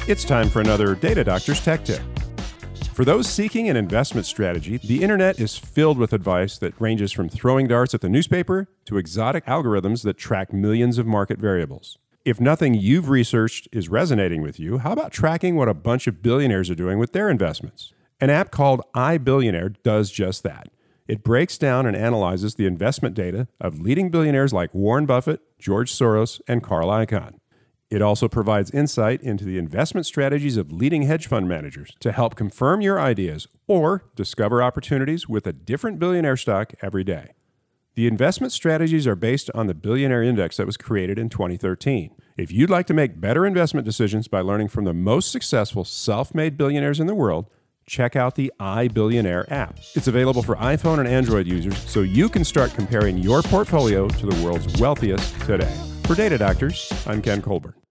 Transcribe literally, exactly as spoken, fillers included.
It's time for another Data Doctor's Tech Tip. For those seeking an investment strategy, the internet is filled with advice that ranges from throwing darts at the newspaper to exotic algorithms that track millions of market variables. If nothing you've researched is resonating with you, how about tracking what a bunch of billionaires are doing with their investments? An app called iBillionaire does just that. It breaks down and analyzes the investment data of leading billionaires like Warren Buffett, George Soros, and Carl Icahn. It also provides insight into the investment strategies of leading hedge fund managers to help confirm your ideas or discover opportunities with a different billionaire stock every day. The investment strategies are based on the Billionaire Index that was created in twenty thirteen. If you'd like to make better investment decisions by learning from the most successful self-made billionaires in the world, check out the iBillionaire app. It's available for iPhone and Android users, so you can start comparing your portfolio to the world's wealthiest today. For Data Doctors, I'm Ken Colburn.